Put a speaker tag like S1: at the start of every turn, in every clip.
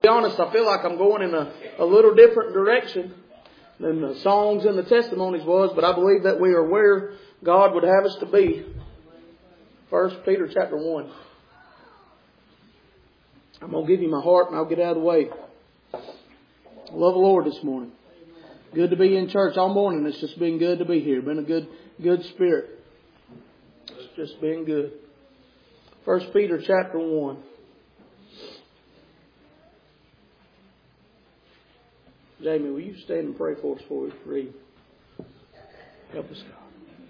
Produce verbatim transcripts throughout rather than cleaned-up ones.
S1: be honest, I feel like I'm going in a, a little different direction than the songs and the testimonies was, but I believe that we are where God would have us to be. First Peter chapter one. I'm going to give you my heart and I'll get out of the way. I love the Lord this morning. Good to be in church all morning. It's just been good to be here. Been a good, good spirit. It's just been good. First Peter chapter one. Jamie, will you stand and pray for us before we read? Help us, God.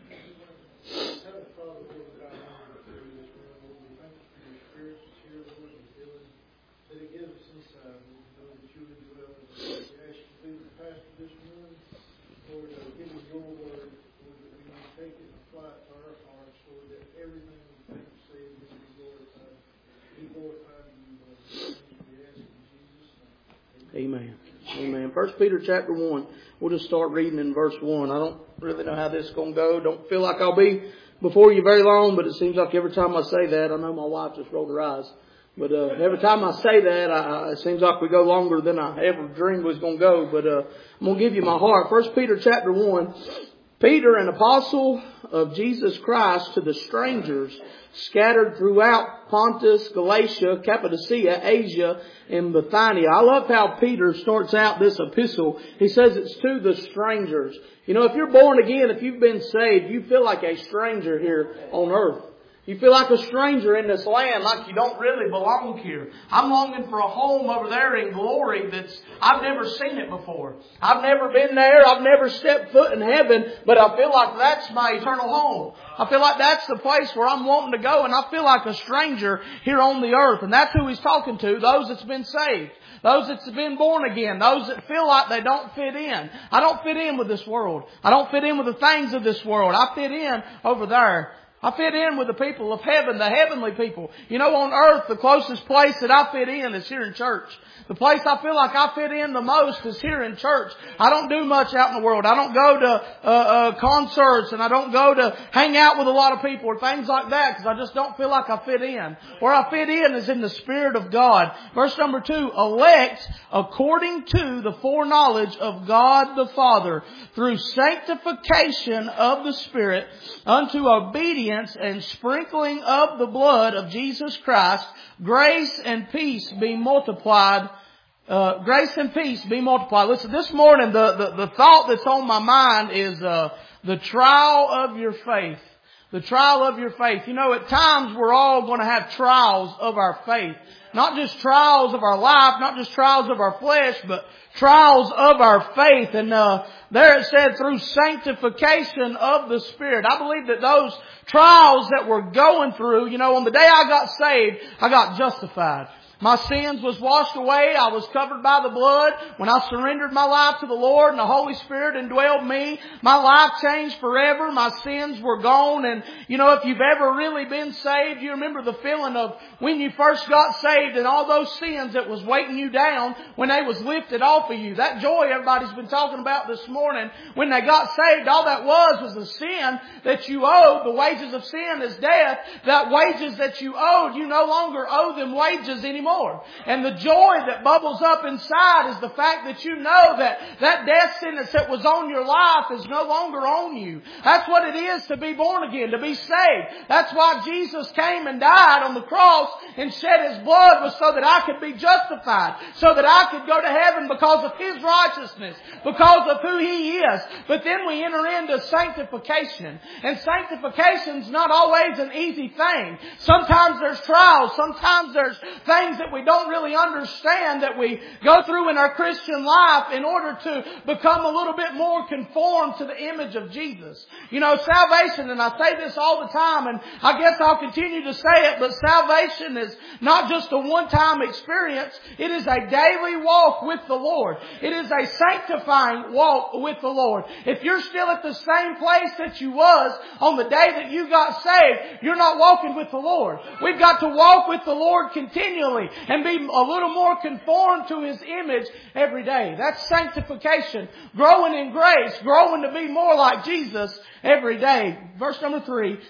S1: Amen. Amen. First Peter chapter one. We'll just start reading in verse one. I don't really know how this is going to go. Don't feel like I'll be before you very long, but it seems like every time I say that, I know my wife just rolled her eyes. But uh, every time I say that, I, it seems like we go longer than I ever dreamed was going to go. But uh, I'm going to give you my heart. First Peter chapter one. Peter, an apostle of Jesus Christ, to the strangers scattered throughout Pontus, Galatia, Cappadocia, Asia, and Bithynia. I love how Peter starts out this epistle. He says it's to the strangers. You know, if you're born again, if you've been saved, you feel like a stranger here on earth. You feel like a stranger in this land, like you don't really belong here. I'm longing for a home over there in glory that's, I've never seen it before. I've never been there. I've never stepped foot in heaven, but I feel like that's my eternal home. I feel like that's the place where I'm wanting to go, and I feel like a stranger here on the earth. And that's who he's talking to, those that's been saved. Those that's been born again. Those that feel like they don't fit in. I don't fit in with this world. I don't fit in with the things of this world. I fit in over there. I fit in with the people of heaven, the heavenly people. You know, on earth, the closest place that I fit in is here in church. The place I feel like I fit in the most is here in church. I don't do much out in the world. I don't go to uh, uh, concerts, and I don't go to hang out with a lot of people or things like that, because I just don't feel like I fit in. Where I fit in is in the Spirit of God. Verse number two, elect according to the foreknowledge of God the Father, through sanctification of the Spirit, unto obedience and sprinkling of the blood of Jesus Christ, grace and peace be multiplied. Uh, grace and peace be multiplied. Listen, this morning the, the, the thought that's on my mind is uh, the trial of your faith. The trial of your faith. You know, at times we're all going to have trials of our faith. Not just trials of our life, not just trials of our flesh, but trials of our faith. And uh, there it said through sanctification of the Spirit. I believe that those trials that we're going through, you know, on the day I got saved, I got justified. My sins was washed away. I was covered by the blood. When I surrendered my life to the Lord and the Holy Spirit indwelled me, my life changed forever. My sins were gone. And, you know, if you've ever really been saved, you remember the feeling of when you first got saved and all those sins that was weighting you down when they was lifted off of you. That joy everybody's been talking about this morning. When they got saved, all that was was the sin that you owed. The wages of sin is death. That wages that you owed, you no longer owe them wages anymore. More. And the joy that bubbles up inside is the fact that you know that that death sentence that was on your life is no longer on you. That's what it is to be born again, to be saved. That's why Jesus came and died on the cross and shed His blood, was so that I could be justified, so that I could go to heaven because of His righteousness, because of who He is. But then we enter into sanctification. And sanctification's not always an easy thing. Sometimes there's trials. Sometimes there's things that we don't really understand that we go through in our Christian life in order to become a little bit more conformed to the image of Jesus. You know, salvation, and I say this all the time, and I guess I'll continue to say it, but salvation is not just a one-time experience. It is a daily walk with the Lord. It is a sanctifying walk with the Lord. If you're still at the same place that you was on the day that you got saved, you're not walking with the Lord. We've got to walk with the Lord continually and be a little more conformed to His image every day. That's sanctification. Growing in grace. Growing to be more like Jesus every day. Verse number three.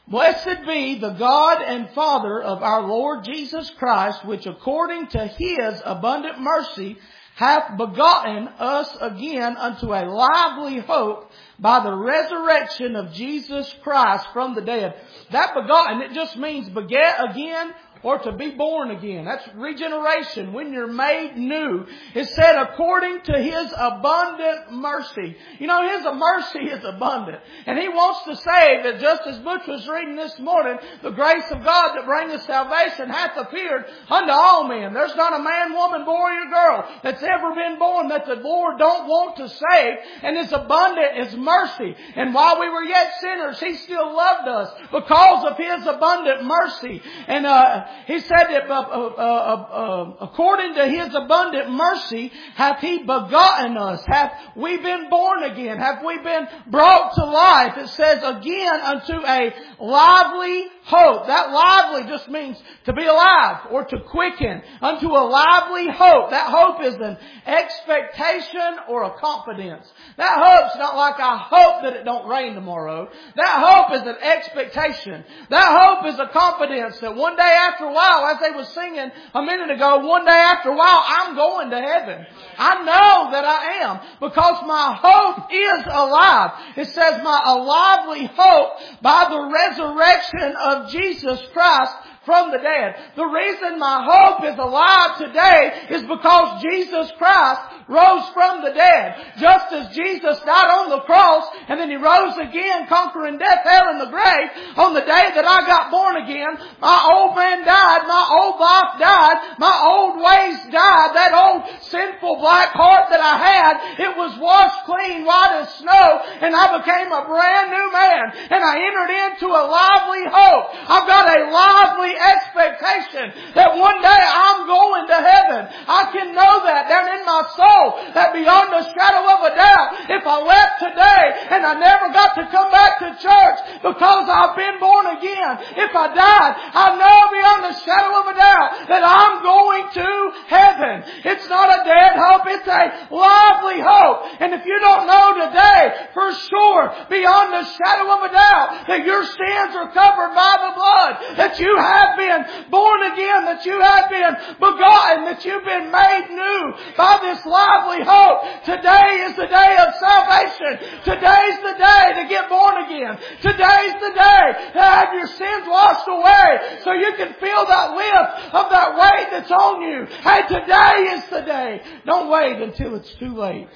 S1: Blessed be the God and Father of our Lord Jesus Christ, which according to His abundant mercy hath begotten us again unto a lively hope by the resurrection of Jesus Christ from the dead. That begotten, it just means beget again, or to be born again. That's regeneration, when you're made new. It said according to His abundant mercy. You know, His mercy is abundant. And He wants to say that just as Butch was reading this morning, the grace of God that bringeth salvation hath appeared unto all men. There's not a man, woman, boy, or girl that's ever been born that the Lord don't want to save. And His abundant is mercy. And while we were yet sinners, He still loved us because of His abundant mercy. And, uh, He said that uh, uh, uh, uh, according to His abundant mercy hath He begotten us. Hath we been born again? Have we been brought to life? It says again unto a lively hope. That lively just means to be alive or to quicken. Unto a lively hope. That hope is an expectation or a confidence. That hope's not like I hope that it don't rain tomorrow. That hope is an expectation. That hope is a confidence that one day after a while, as they were singing a minute ago, one day after a while, I'm going to heaven. I know that I am because my hope is alive. It says my a lively hope by the resurrection of Jesus Christ from the dead. The reason my hope is alive today is because Jesus Christ rose from the dead. Just as Jesus died on the cross and then He rose again conquering death there in the grave, on the day that I got born again, my old man died, my old life died, my old ways died, that old sinful black heart that I had, it was washed clean white as snow, and I became a brand new man, and I entered into a lively hope. I've got a lively expectation that one day I'm going to heaven. I can know that down in my soul, that beyond a shadow of a doubt, if I left today and I never got to come back to church because I've been born again, if I died, I know beyond a shadow of a doubt that I'm going to heaven. It's not a dead hope, it's a lively hope. And if you don't know today for sure, beyond the shadow of a doubt, that your sins are covered by the blood, that you have been born again, that you have been begotten, that you've been made new by this lively hope. Today is the day of salvation. Today's the day to get born again. Today's the day to have your sins washed away so you can feel that lift of that weight that's on you. Hey, today is the day. Don't wait until it's too late.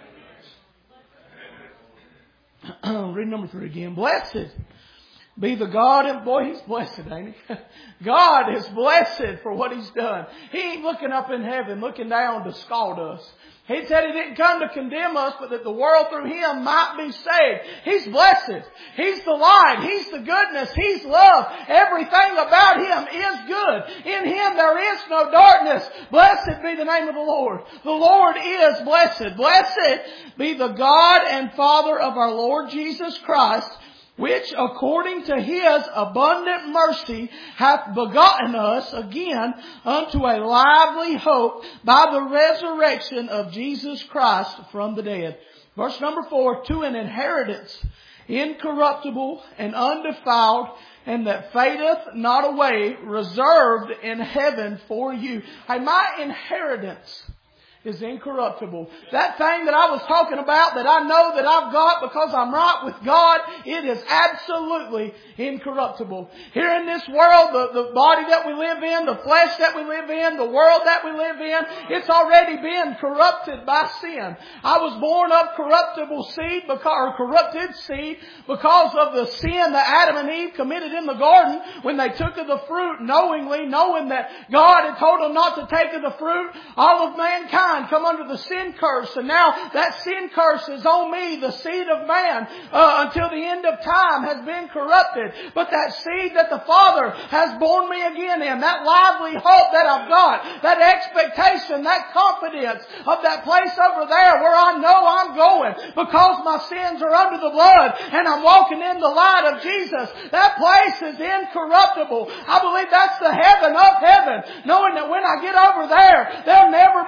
S1: Read number three again. Blessed be the God, and boy, He's blessed, ain't He? God is blessed for what He's done. He ain't looking up in heaven, looking down to scald us. He said He didn't come to condemn us, but that the world through Him might be saved. He's blessed. He's the light. He's the goodness. He's love. Everything about Him is good. In Him there is no darkness. Blessed be the name of the Lord. The Lord is blessed. Blessed be the God and Father of our Lord Jesus Christ, which according to His abundant mercy hath begotten us again unto a lively hope by the resurrection of Jesus Christ from the dead. Verse number four, to an inheritance incorruptible and undefiled, and that fadeth not away, reserved in heaven for you. Hey, my inheritance is incorruptible. That thing that I was talking about that I know that I've got because I'm right with God, it is absolutely incorruptible. Here in this world, the, the body that we live in, the flesh that we live in, the world that we live in, it's already been corrupted by sin. I was born of corruptible seed, because, or corrupted seed, because of the sin that Adam and Eve committed in the garden when they took of the fruit knowingly, knowing that God had told them not to take of the fruit. All of mankind come under the sin curse, and now that sin curse is on me, the seed of man, uh, until the end of time has been corrupted. But that seed that the Father has born me again in, that lively hope that I've got, that expectation, that confidence of that place over there where I know I'm going because my sins are under the blood and I'm walking in the light of Jesus. That place is incorruptible. I believe that's the heaven of heaven, knowing that when I get over there, there'll never be any darkness.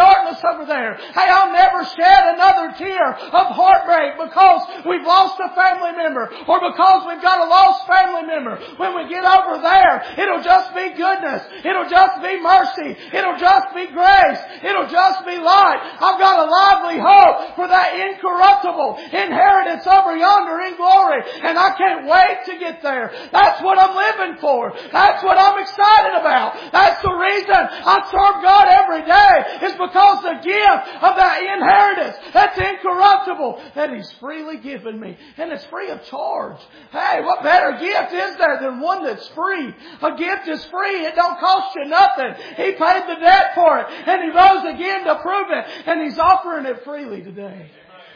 S1: darkness over there. Hey, I'll never shed another tear of heartbreak because we've lost a family member or because we've got a lost family member. When we get over there, it'll just be goodness. It'll just be mercy. It'll just be grace. It'll just be light. I've got a lively hope for that incorruptible inheritance over yonder in glory. And I can't wait to get there. That's what I'm living for. That's what I'm excited about. That's the reason I serve God every day. Is because the gift of that inheritance that's incorruptible that He's freely given me. And it's free of charge. Hey, what better gift is there than one that's free? A gift is free. It don't cost you nothing. He paid the debt for it. And He rose again to prove it. And He's offering it freely today.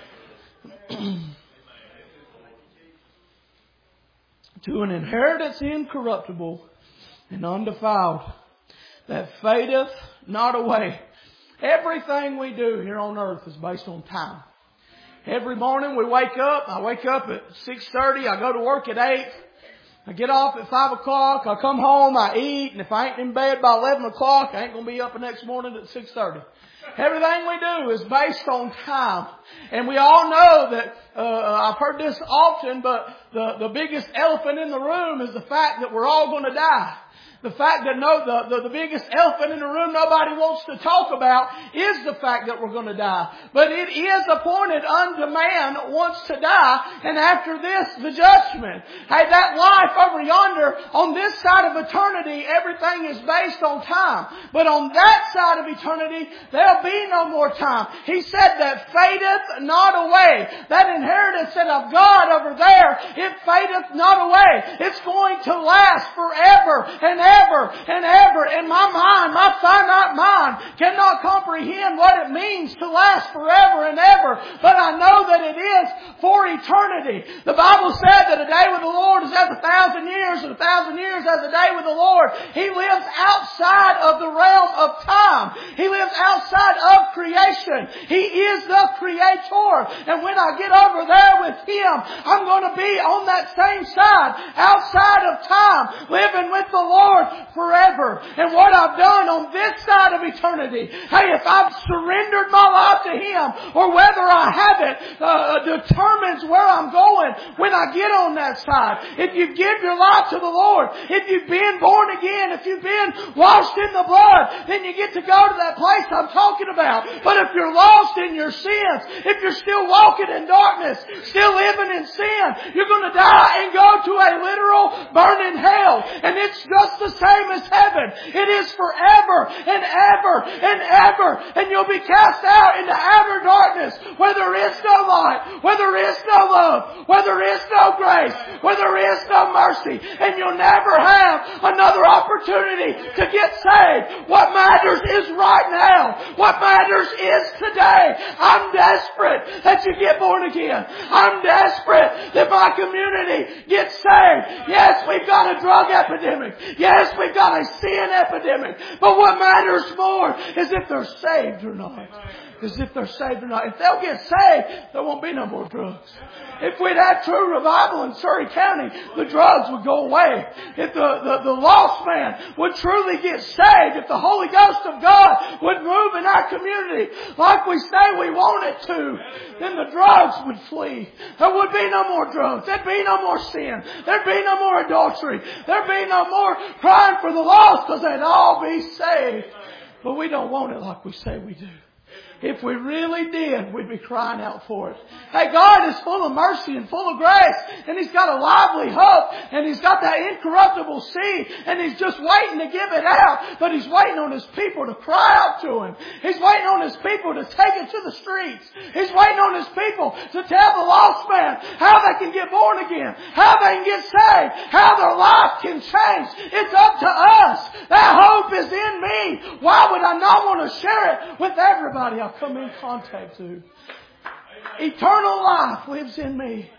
S1: To an inheritance incorruptible and undefiled, that fadeth not away. Everything we do here on earth is based on time. Every morning we wake up. I wake up at six thirty. I go to work at eight. I get off at five o'clock. I come home. I eat. And if I ain't in bed by eleven o'clock, I ain't going to be up the next morning at six thirty. Everything we do is based on time. And we all know that, uh, I've heard this often, but the, the biggest elephant in the room is the fact that we're all going to die. The fact that no, the, the, the biggest elephant in the room nobody wants to talk about is the fact that we're going to die. But it is appointed unto man once to die, and after this, the judgment. Hey, that life over yonder, on this side of eternity, everything is based on time. But on that side of eternity, there'll be no more time. He said that fadeth not away. That inheritance that I've got over there, it fadeth not away. It's going to last forever and ever and ever. And my mind, my finite mind, cannot comprehend what it means to last forever and ever. But I know that it is for eternity. The Bible said that a day with the Lord is as a thousand years, and a thousand years as a day with the Lord. He lives outside of the realm of time. He lives outside of creation. He is the Creator. And when I get over there with Him, I'm going to be on that same side, outside of time, living with the Lord forever. And what I've done on this side of eternity, hey, if I've surrendered my life to Him or whether I haven't, uh, determines where I'm going when I get on that side. If you give your life to the Lord, if you've been born again, if you've been washed in the blood, then you get to go to that place I'm talking about. But if you're lost in your sins, if you're still walking in darkness, still living in sin, you're going to die and go to a literal burning hell. And it's just the same as heaven. It is forever and ever and ever. And you'll be cast out into outer darkness where there is no light, where there is no love, where there is no grace, where there is no mercy. And you'll never have another opportunity to get saved. What matters is right now. What matters is today. I'm desperate that you get born again. I'm desperate that my community gets saved. Yes, we've got a drug epidemic. Yes, we've got a sin epidemic. But what matters more is if they're saved or not. Is if they're saved or not. If they'll get saved, there won't be no more drugs. If we'd had true revival in Surry County, the drugs would go away. If the, the, the lost man would truly get saved, if the Holy Ghost of God would move in our community like we say we want it to, then the drugs would flee. There would be no more drugs. There'd be no more sin. There'd be no more adultery. There'd be no more crying for the lost because they'd all be saved. But we don't want it like we say we do. If we really did, we'd be crying out for it. Hey, God is full of mercy and full of grace. And He's got a lively hope. And He's got that incorruptible seed. And He's just waiting to give it out. But He's waiting on His people to cry out to Him. He's waiting on His people to take it to the streets. He's waiting on His people to tell the lost man how they can get born again. How they can get saved. How their life can change. It's up to us. That hope is in me. Why would I not want to share it with everybody I come in contact to? Eternal life lives in me.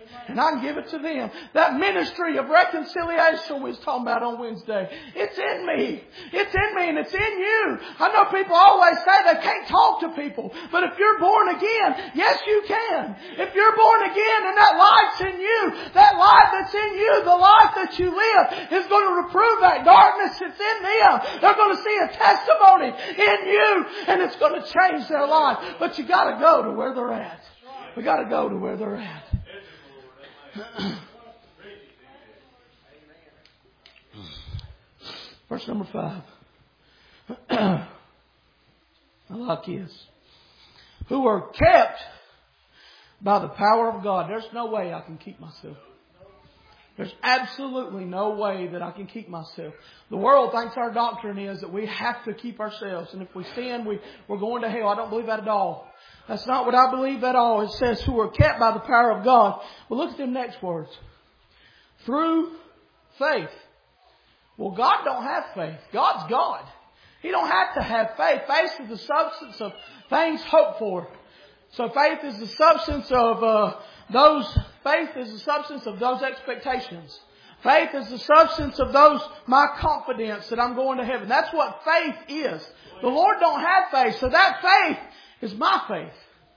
S1: and I can give it to them. That ministry of reconciliation we was talking about on Wednesday, it's in me. It's in me and it's in you. I know people always say they can't talk to people, but if you're born again, yes you can. If you're born again and that life's in you, that life that's in you, the life that you live is going to reprove that darkness that's in them. They're going to see a testimony in you and it's going to change their life. But you got to go to where they're at. We got to go to where they're at. Verse number five. I like this. Who are kept by the power of God. There's no way I can keep myself. There's absolutely no way that I can keep myself. The world thinks our doctrine is that we have to keep ourselves. And if we sin, we, we're going to hell. I don't believe that at all. That's not what I believe at all. It says who are kept by the power of God. Well, look at them next words. Through faith. Well, God don't have faith. God's God. He don't have to have faith. Faith is the substance of things hoped for. So faith is the substance of uh, those. Faith is the substance of those expectations. Faith is the substance of those my confidence that I'm going to heaven. That's what faith is. The Lord don't have faith, so that faith is my faith.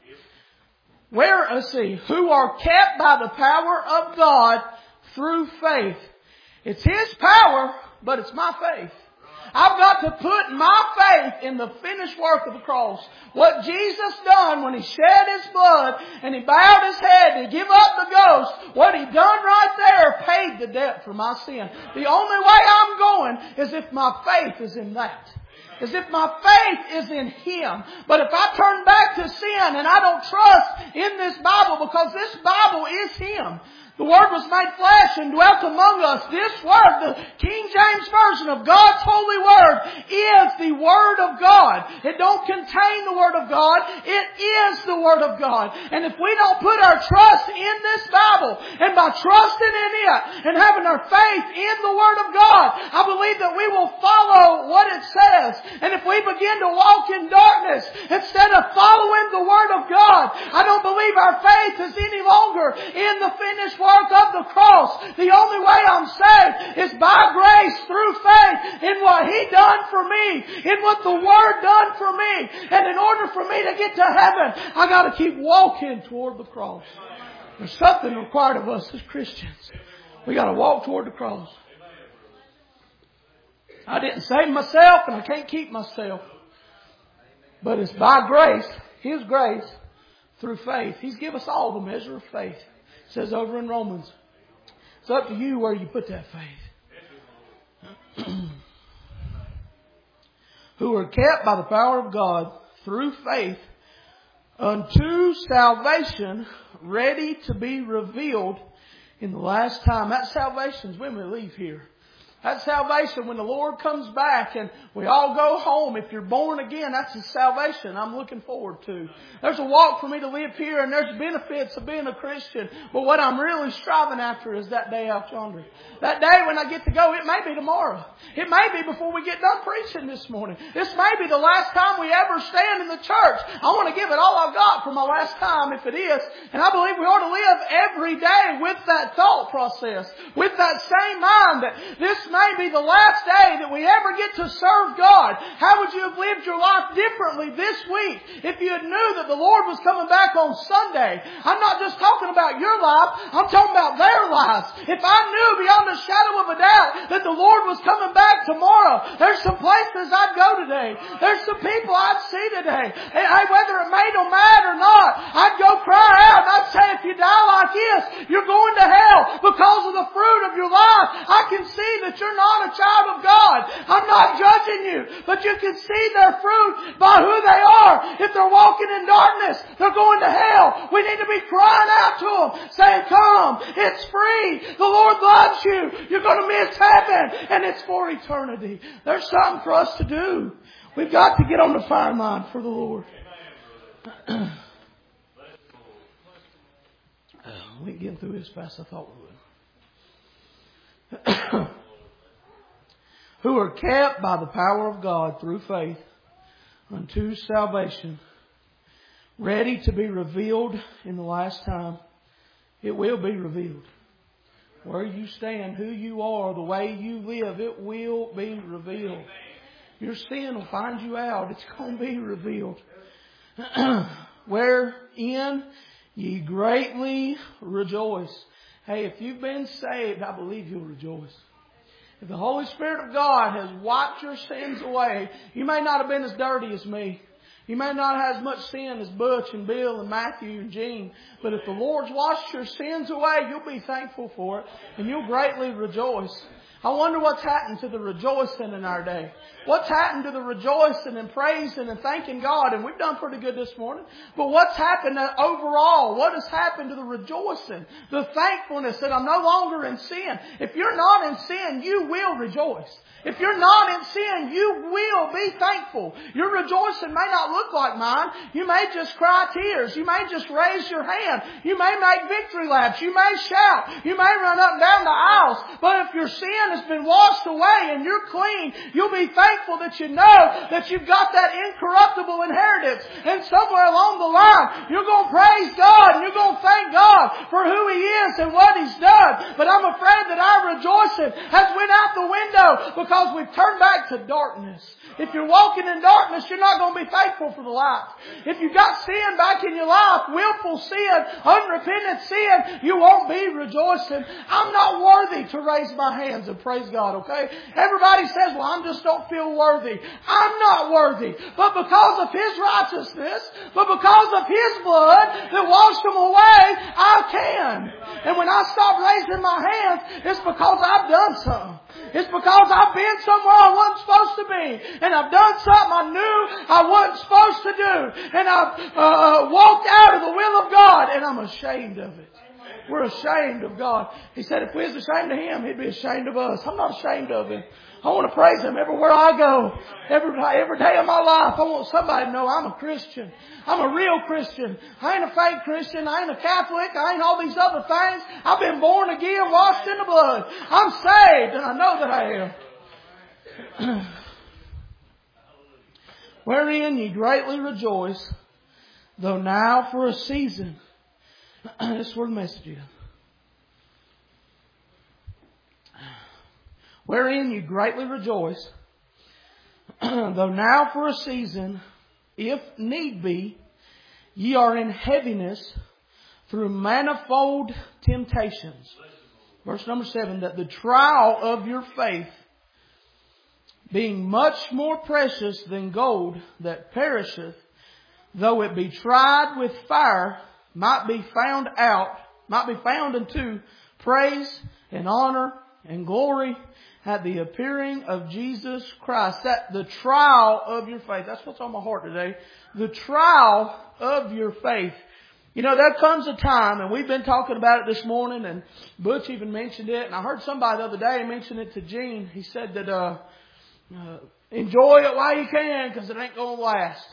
S1: Where, let's see, who are kept by the power of God through faith. It's His power, but it's my faith. I've got to put my faith in the finished work of the cross. What Jesus done when He shed His blood and He bowed His head to give up the ghost, what He done right there paid the debt for my sin. The only way I'm going is if my faith is in that. As if my faith is in Him. But if I turn back to sin and I don't trust in this Bible, because this Bible is Him. The Word was made flesh and dwelt among us. This Word, the King James Version of God's holy Word, is the Word of God. It don't contain the Word of God. It is the Word of God. And if we don't put our trust in this Bible, and by trusting in it, and having our faith in the Word of God, I believe that we will follow what it says. And if we begin to walk in darkness, instead of following the Word of God, I don't believe our faith is any longer in the finished work of the cross. The only way I'm saved is by grace through faith in what He done for me, in what the Word done for me. And in order for me to get to heaven, I got to keep walking toward the cross. There's something required of us as Christians. We got to walk toward the cross. I didn't save myself and I can't keep myself. But it's by grace, His grace, through faith. He's given us all the measure of faith. It says over in Romans. It's up to you where you put that faith. Who are kept by the power of God through faith unto salvation, ready to be revealed in the last time. That salvation is when we leave here. That's salvation when the Lord comes back and we all go home. If you're born again, that's the salvation I'm looking forward to. There's a walk for me to live here and there's benefits of being a Christian. But what I'm really striving after is that day out yonder. That day when I get to go, it may be tomorrow. It may be before we get done preaching this morning. This may be the last time we ever stand in the church. I want to give it all I've got for my last time if it is. And I believe we ought to live every day with that thought process. With that same mind that this may be the last day that we ever get to serve God. How would you have lived your life differently this week if you had knew that the Lord was coming back on Sunday? I'm not just talking about your life. I'm talking about their lives. If I knew beyond a shadow of a doubt that the Lord was coming back tomorrow, there's some places I'd go today. There's some people I'd see today. Hey, whether it made them mad or not, I'd go cry out and I'd say, if you die like this, you're going to hell because of the fruit of your life. I can see that you're not a child of God. I'm not judging you, but you can see their fruit by who they are. If they're walking in darkness, they're going to hell. We need to be crying out to them, saying, come, it's free. The Lord loves you. You're going to miss heaven, and it's for eternity. There's something for us to do. We've got to get on the fire line for the Lord. We ain't getting through this fast as I thought we would. Who are kept by the power of God through faith unto salvation, ready to be revealed in the last time. it will be revealed. Where you stand, who you are, the way you live, it will be revealed. Your sin will find you out. It's going to be revealed. Wherein ye greatly rejoice. Hey, if you've been saved, I believe you'll rejoice. If the Holy Spirit of God has wiped your sins away, you may not have been as dirty as me. You may not have as much sin as Butch and Bill and Matthew and Gene. But if the Lord's washed your sins away, you'll be thankful for it. And you'll greatly rejoice. I wonder what's happened to the rejoicing in our day. What's happened to the rejoicing and praising and thanking God? And we've done pretty good this morning. But what's happened overall? What has happened to the rejoicing? The thankfulness that I'm no longer in sin. If you're not in sin, you will rejoice. If you're not in sin, you will be thankful. Your rejoicing may not look like mine. You may just cry tears. You may just raise your hand. You may make victory laps. You may shout. You may run up and down the aisles. But if your sin has been washed away and you're clean, you'll be thankful that you know that you've got that incorruptible inheritance. And somewhere along the line, you're going to praise God and you're going to thank God for who He is and what He's done. But I'm afraid that our rejoicing has went out the window because Because we've turned back to darkness. If you're walking in darkness, you're not going to be thankful for the light. If you've got sin back in your life, willful sin, unrepentant sin, you won't be rejoicing. I'm not worthy to raise my hands and praise God, okay? Everybody says, well, I just don't feel worthy. I'm not worthy. But because of His righteousness, but because of His blood that washed them away, I can. And when I stop raising my hands, it's because I've done something. It's because I've been somewhere I wasn't supposed to be. And I've done something I knew I wasn't supposed to do. And I've uh, walked out of the will of God. And I'm ashamed of it. We're ashamed of God. He said if we was ashamed of Him, He'd be ashamed of us. I'm not ashamed of Him. I want to praise Him everywhere I go. Every, every day of my life, I want somebody to know I'm a Christian. I'm a real Christian. I ain't a fake Christian. I ain't a Catholic. I ain't all these other things. I've been born again, washed in the blood. I'm saved, and I know that I am. Wherein ye greatly rejoice, though now for a season. This is where the message is. Wherein you greatly rejoice, though now for a season, if need be, ye are in heaviness through manifold temptations. Verse number seven, that the trial of your faith, being much more precious than gold that perisheth, though it be tried with fire, might be found out, might be found unto praise and honor and glory at the appearing of Jesus Christ. That the trial of your faith. That's what's on my heart today. The trial of your faith. You know, there comes a time, and we've been talking about it this morning, and Butch even mentioned it, and I heard somebody the other day mention it to Gene. He said that, uh, uh enjoy it while you can, because it ain't going to last.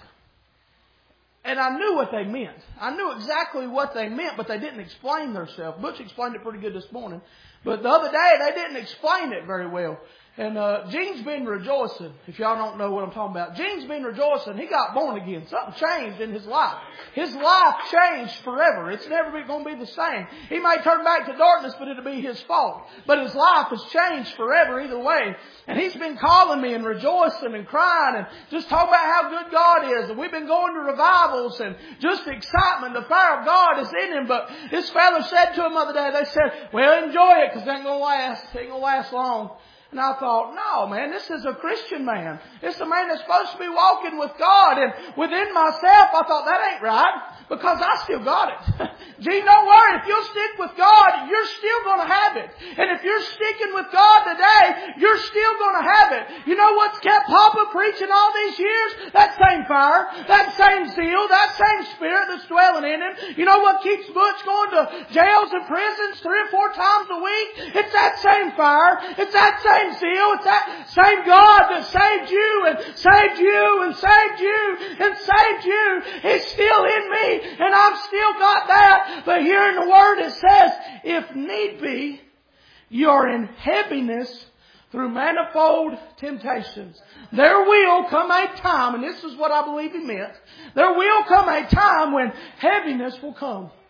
S1: And I knew what they meant. I knew exactly what they meant, but they didn't explain themselves. Butch explained it pretty good this morning. But the other day, they didn't explain it very well. And uh, Gene's been rejoicing, if y'all don't know what I'm talking about. Gene's been rejoicing. He got born again. Something changed in his life. His life changed forever. It's never going to be the same. He may turn back to darkness, but it'll be his fault. But his life has changed forever either way. And he's been calling me and rejoicing and crying and just talking about how good God is. And we've been going to revivals and just excitement. The fire of God is in him. But this fella said to him the other day, they said, well, enjoy it because it ain't going to last. It ain't going to last long. And I thought, no, man, this is a Christian man. This is a man that's supposed to be walking with God. And within myself, I thought, that ain't right, because I still got it. Gee, don't worry. If you'll stick with God, you're still going to have it. And if you're sticking with God today, you're still going to have it. You know what's kept Papa preaching all these years? That same fire, that same zeal, that same spirit that's dwelling in him. You know what keeps Butch going to jails and prisons three or four times a week? It's that same fire. It's that same zeal. It's that same God that saved you and saved you and saved you and saved you. It's still in me, and I've still got that. But here in the Word it says, if need be, you're in heaviness through manifold temptations. There will come a time, and this is what I believe he meant, there will come a time when heaviness will come.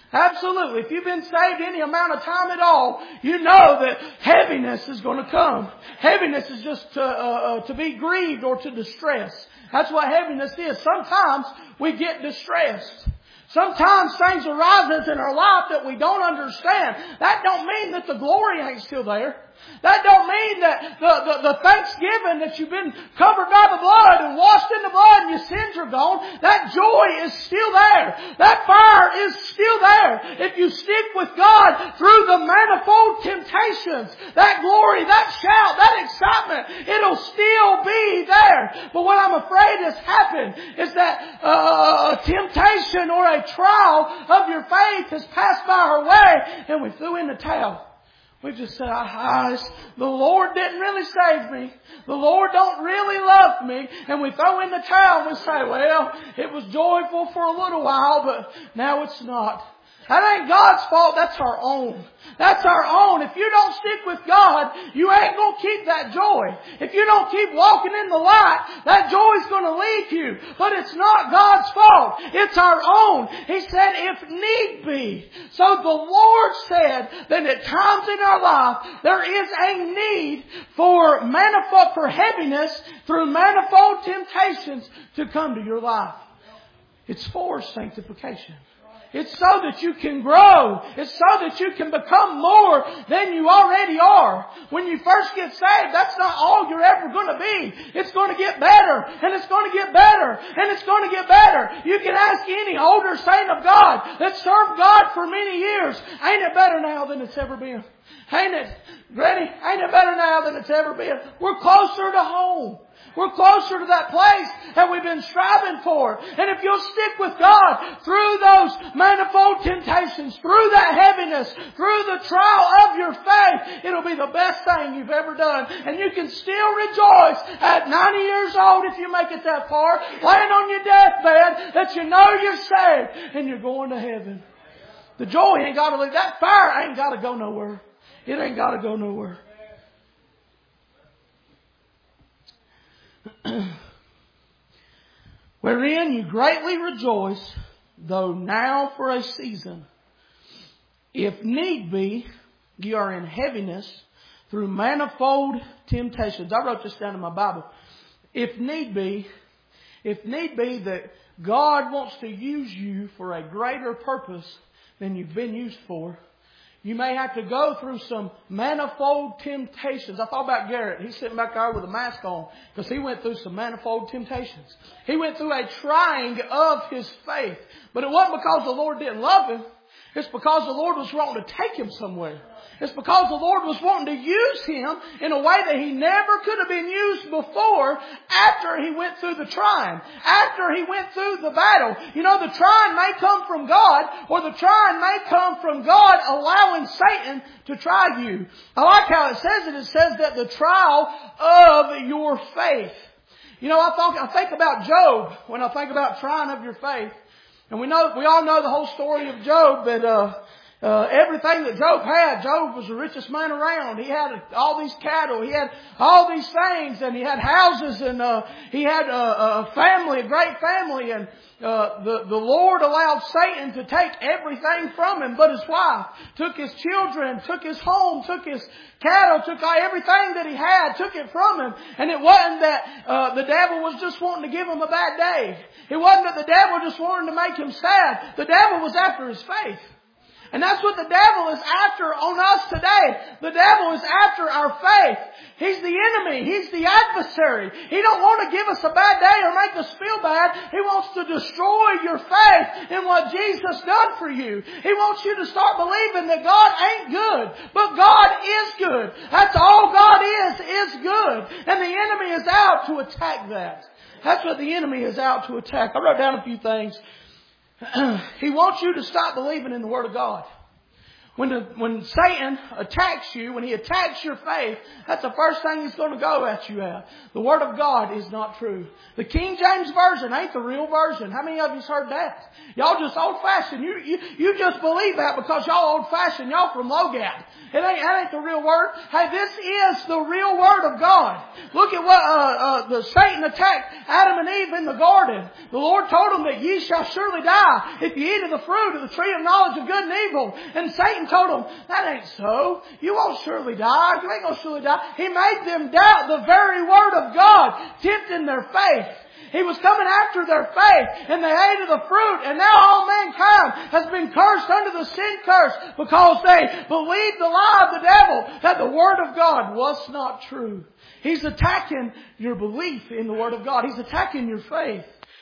S1: Absolutely. If you've been saved any amount of time at all, you know that heaviness is going to come. Heaviness is just to, uh, uh, to be grieved or to distress. That's what heaviness is. Sometimes we get distressed. Sometimes things arise in our life that we don't understand. That don't mean that the glory ain't still there. That don't mean that the, the, the thanksgiving that you've been covered by the blood and washed in the blood and your sins are gone. That joy is still there. That fire is still there. If you stick with God through the manifold temptations, that glory, that shout, that excitement, it'll still be there. But what I'm afraid has happened is that uh, a temptation or a trial of your faith has passed by our way and we threw in the towel. We just said, ah, the Lord didn't really save me. The Lord don't really love me. And we throw in the towel and we say, well, it was joyful for a little while, but now it's not. That ain't God's fault. That's our own. That's our own. If you don't stick with God, you ain't going to keep that joy. If you don't keep walking in the light, that joy's going to leave you. But it's not God's fault. It's our own. He said, if need be. So the Lord said that at times in our life, there is a need for manifold, for heaviness through manifold temptations to come to your life. It's for sanctification. It's so that you can grow. It's so that you can become more than you already are. When you first get saved, that's not all you're ever going to be. It's going to get better, and it's going to get better, and it's going to get better. You can ask any older saint of God that served God for many years, ain't it better now than it's ever been? Ain't it, Granny? Ain't it better now than it's ever been? We're closer to home. We're closer to that place that we've been striving for. And if you'll stick with God through those manifold temptations, through that heaviness, through the trial of your faith, it'll be the best thing you've ever done. And you can still rejoice at ninety years old if you make it that far, laying on your deathbed, that you know you're saved and you're going to heaven. The joy ain't got to leave. That fire ain't got to go nowhere. It ain't got to go nowhere. Wherein you greatly rejoice, though now for a season, if need be, you are in heaviness through manifold temptations. I wrote this down in my Bible. If need be, if need be that God wants to use you for a greater purpose than you've been used for, you may have to go through some manifold temptations. I thought about Garrett. He's sitting back there with a mask on because he went through some manifold temptations. He went through a trying of his faith. But it wasn't because the Lord didn't love him. It's because the Lord was wanting to take him somewhere. It's because the Lord was wanting to use him in a way that he never could have been used before after he went through the trying, after he went through the battle. You know, the trying may come from God, or the trying may come from God allowing Satan to try you. I like how it says it. It says that the trial of your faith. You know, I, thought, I think about Job when I think about trying of your faith. And we know, we all know the whole story of Job, that, uh, uh, everything that Job had, Job was the richest man around. He had all these cattle, he had all these things, and he had houses, and, uh, he had a, a family, a great family, and, uh, the, the Lord allowed Satan to take everything from him, but his wife, took his children, took his home, took his cattle, took everything that he had, took it from him. And it wasn't that uh, the devil was just wanting to give him a bad day. It wasn't that the devil just wanted to make him sad. The devil was after his faith. And that's what the devil is after on us today. The devil is after our faith. He's the enemy. He's the adversary. He don't want to give us a bad day or make us feel bad. He wants to destroy your faith in what Jesus done for you. He wants you to start believing that God ain't good, but God is good. That's all God is, is good. And the enemy is out to attack that. That's what the enemy is out to attack. I wrote down a few things. He wants you to stop believing in the Word of God. When the, when Satan attacks you, when he attacks your faith, that's the first thing he's going to go at you at. The Word of God is not true. The King James Version ain't the real version. How many of you's heard that? Y'all just old-fashioned. You, you, you just believe that because y'all old-fashioned. Y'all from Logat. It ain't, that ain't the real Word. Hey, this is the real Word of God. Look at what, uh, uh, the Satan attacked Adam and Eve in the garden. The Lord told them that ye shall surely die if you eat of the fruit of the tree of knowledge of good and evil. And Satan told them, that ain't so. You won't surely die. You ain't going to surely die. He made them doubt the very Word of God, tempting their faith. He was coming after their faith, and they ate of the fruit, and now all mankind has been cursed under the sin curse because they believed the lie of the devil that the Word of God was not true. He's attacking your belief in the Word of God. He's attacking your faith.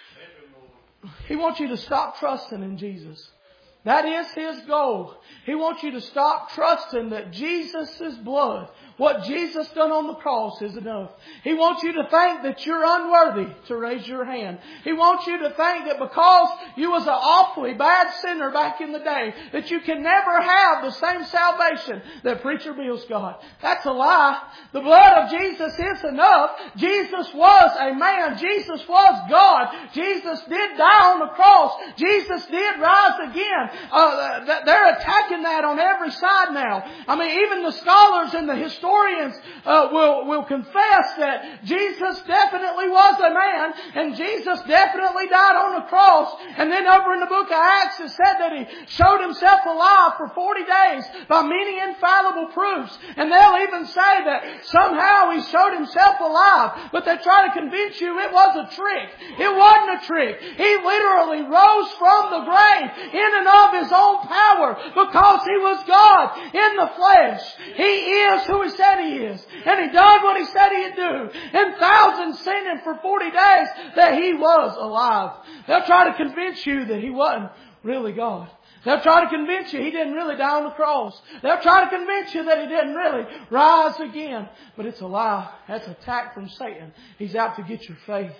S1: He wants you to stop trusting in Jesus. That is His goal. He wants you to stop trusting that Jesus' blood, what Jesus done on the cross, is enough. He wants you to think that you're unworthy to raise your hand. He wants you to think that because you was an awfully bad sinner back in the day, that you can never have the same salvation that Preacher Bill's got. That's a lie. The blood of Jesus is enough. Jesus was a man. Jesus was God. Jesus did die on the cross. Jesus did rise again. Uh, they're attacking that on every side now. I mean, even the scholars and the historians uh, will will confess that Jesus definitely was a man, and Jesus definitely died on the cross. And then over in the book of Acts, it said that He showed Himself alive for forty days by many infallible proofs. And they'll even say that somehow He showed Himself alive, but they try to convince you it was a trick. It wasn't a trick. He literally rose from the grave in and of His own power because He was God in the flesh. He is who He said He is. And He done what He said He'd do. And thousands seen Him for forty days that He was alive. They'll try to convince you that He wasn't really God. They'll try to convince you He didn't really die on the cross. They'll try to convince you that He didn't really rise again. But it's a lie. That's an attack from Satan. He's out to get your faith.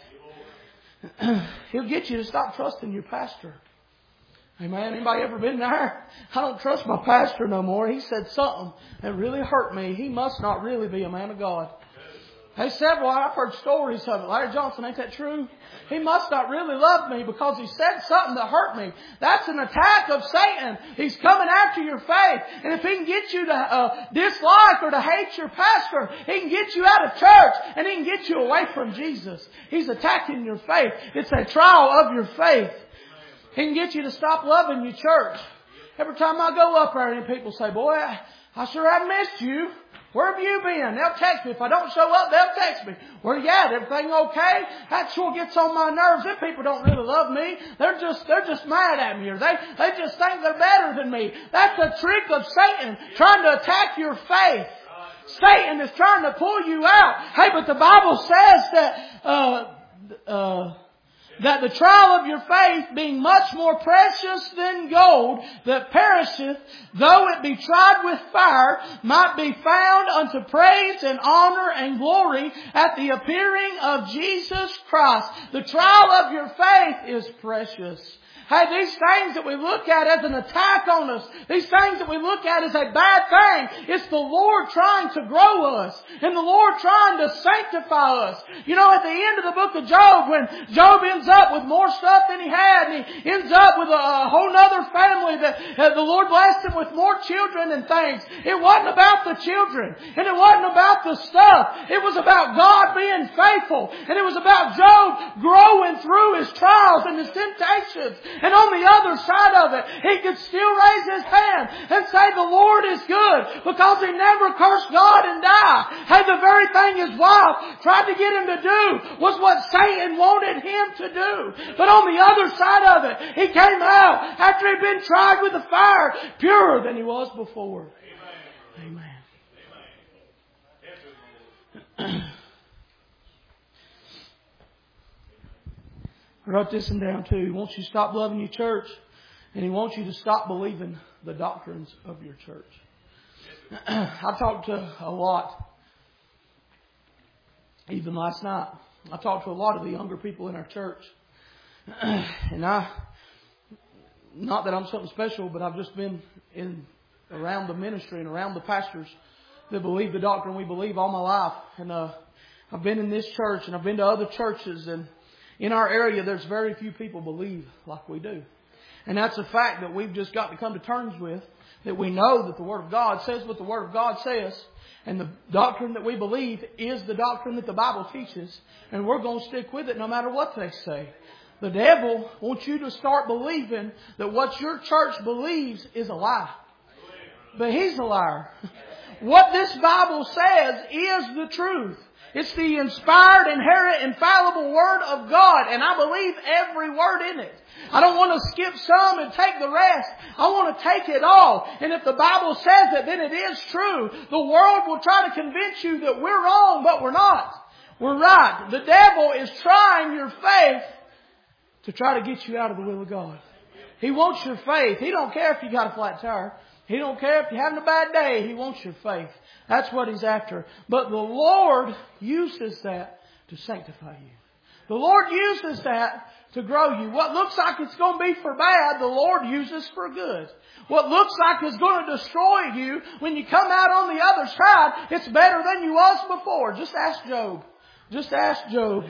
S1: He'll get you to stop trusting your pastor. Amen. Anybody ever been there? I don't trust my pastor no more. He said something that really hurt me. He must not really be a man of God. Hey, several, I've heard stories of it. Larry Johnson, ain't that true? He must not really love me because he said something that hurt me. That's an attack of Satan. He's coming after your faith. And if he can get you to uh, dislike or to hate your pastor, he can get you out of church and he can get you away from Jesus. He's attacking your faith. It's a trial of your faith. He can get you to stop loving your church. Every time I go up there and people say, boy, I, I sure have missed you. Where have you been? They'll text me. If I don't show up, they'll text me. Where you at? Everything okay? That sure gets on my nerves. Them people don't really love me. They're just, they're just mad at me, or they, they just think they're better than me. That's a trick of Satan trying to attack your faith. Satan is trying to pull you out. Hey, but the Bible says that, uh, uh, that the trial of your faith, being much more precious than gold that perisheth, though it be tried with fire, might be found unto praise and honor and glory at the appearing of Jesus Christ. The trial of your faith is precious. Hey, these things that we look at as an attack on us, these things that we look at as a bad thing, it's the Lord trying to grow us and the Lord trying to sanctify us. You know, at the end of the book of Job, when Job ends up with more stuff than he had, and he ends up with a whole other family that uh, the Lord blessed him with more children and things. It wasn't about the children, and it wasn't about the stuff. It was about God being faithful, and it was about Job growing through his trials and his temptations. And on the other side of it, he could still raise his hand and say the Lord is good because he never cursed God and died. Hey, the very thing his wife tried to get him to do was what Satan wanted him to do. But on the other side of it, he came out after he'd been tried with the fire, purer than he was before. Amen. Amen. I wrote this one down too. He wants you to stop loving your church, and he wants you to stop believing the doctrines of your church. I talked to a lot, even last night. I talked to a lot of the younger people in our church. And I, not that I'm something special, but I've just been in around the ministry and around the pastors that believe the doctrine we believe all my life. And uh, I've been in this church and I've been to other churches, and in our area there's very few people believe like we do. And that's a fact that we've just got to come to terms with, that we know that the Word of God says what the Word of God says, and the doctrine that we believe is the doctrine that the Bible teaches, and we're going to stick with it no matter what they say. The devil wants you to start believing that what your church believes is a lie. But he's a liar. What this Bible says is the truth. It's the inspired, inerrant, infallible Word of God, and I believe every word in it. I don't want to skip some and take the rest. I want to take it all. And if the Bible says it, then it is true. The world will try to convince you that we're wrong, but we're not. We're right. The devil is trying your faith to try to get you out of the will of God. He wants your faith. He don't care if you got a flat tire. He don't care if you're having a bad day. He wants your faith. That's what He's after. But the Lord uses that to sanctify you. The Lord uses that to grow you. What looks like it's going to be for bad, the Lord uses for good. What looks like it's going to destroy you, when you come out on the other side, it's better than you was before. Just ask Job. Just ask Job.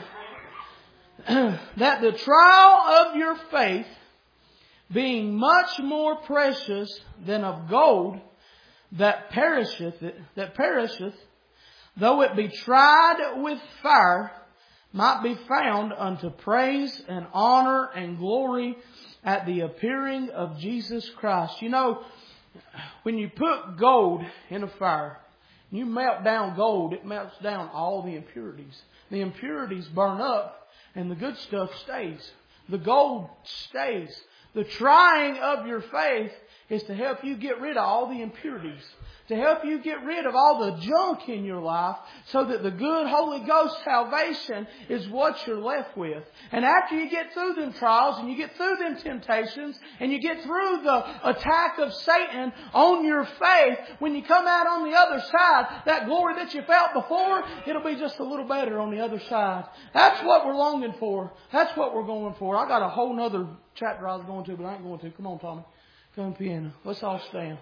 S1: That the trial of your faith, being much more precious than of gold that perisheth, that perisheth, though it be tried with fire, might be found unto praise and honor and glory at the appearing of Jesus Christ. You know, when you put gold in a fire, you melt down gold, it melts down all the impurities. The impurities burn up and the good stuff stays. The gold stays. The trying of your faith is to help you get rid of all the impurities. To help you get rid of all the junk in your life, so that the good Holy Ghost salvation is what you're left with. And after you get through them trials and you get through them temptations and you get through the attack of Satan on your faith, when you come out on the other side, that glory that you felt before, it'll be just a little better on the other side. That's what we're longing for. That's what we're going for. I got a whole other chapter I was going to, but I ain't going to. Come on, Tommy. Come piano. Let's all stand.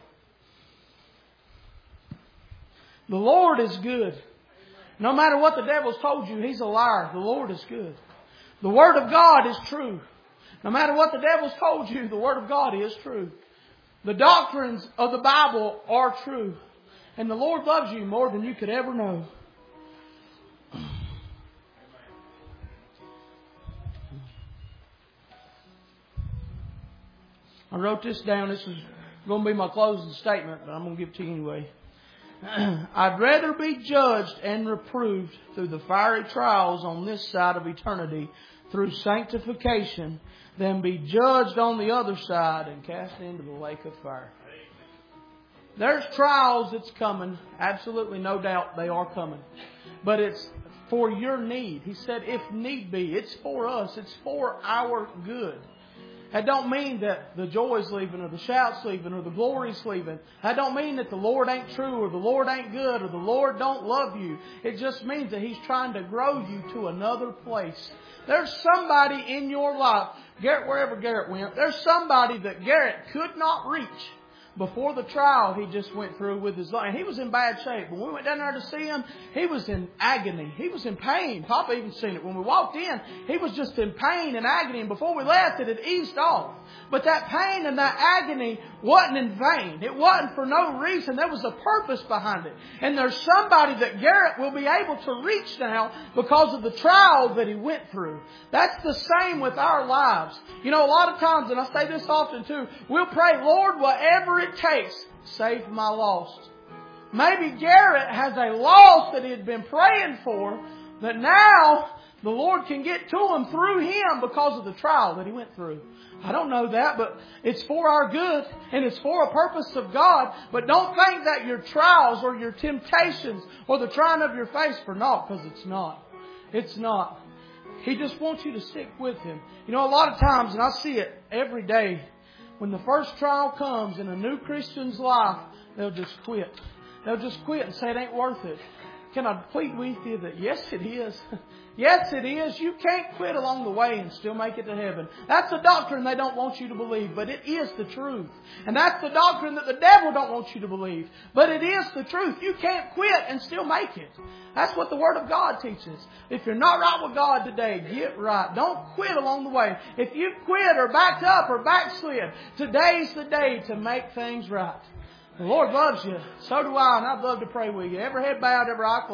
S1: The Lord is good. No matter what the devil's told you, he's a liar. The Lord is good. The Word of God is true. No matter what the devil's told you, the Word of God is true. The doctrines of the Bible are true. And the Lord loves you more than you could ever know. I wrote this down. This is going to be my closing statement, but I'm going to give it to you anyway. I'd rather be judged and reproved through the fiery trials on this side of eternity through sanctification than be judged on the other side and cast into the lake of fire. There's trials that's coming. Absolutely no doubt they are coming. But it's for your need. He said if need be. It's for us. It's for our good. That don't mean that the joy's leaving or the shout's leaving or the glory's leaving. That don't mean that the Lord ain't true or the Lord ain't good or the Lord don't love you. It just means that He's trying to grow you to another place. There's somebody in your life, Garrett, wherever Garrett went, there's somebody that Garrett could not reach before the trial he just went through with his life. And he was in bad shape. When we went down there to see him, he was in agony. He was in pain. Papa even seen it. When we walked in, he was just in pain and agony. And before we left, it had eased off. But that pain and that agony wasn't in vain. It wasn't for no reason. There was a purpose behind it. And there's somebody that Garrett will be able to reach now because of the trial that he went through. That's the same with our lives. You know, a lot of times, and I say this often too, we'll pray, Lord, whatever it takes, save my lost. Maybe Garrett has a loss that he had been praying for that now the Lord can get to him through him because of the trial that he went through. I don't know that, but it's for our good and it's for a purpose of God. But don't think that your trials or your temptations or the trying of your face for naught, because it's not. It's not. He just wants you to stick with Him. You know, a lot of times, and I see it every day, when the first trial comes in a new Christian's life, they'll just quit. They'll just quit and say it ain't worth it.
S2: Can I plead with you that yes, it is. Yes, it is. You can't quit along the way and still make it to heaven. That's a doctrine they don't want you to believe, but it is the truth. And that's the doctrine that the devil don't want you to believe, but it is the truth. You can't quit and still make it. That's what the Word of God teaches. If you're not right with God today, get right. Don't quit along the way. If you quit or backed up or backslid, today's the day to make things right. The Lord loves you. So do I, and I'd love to pray with you. Every head bowed, every eye closed.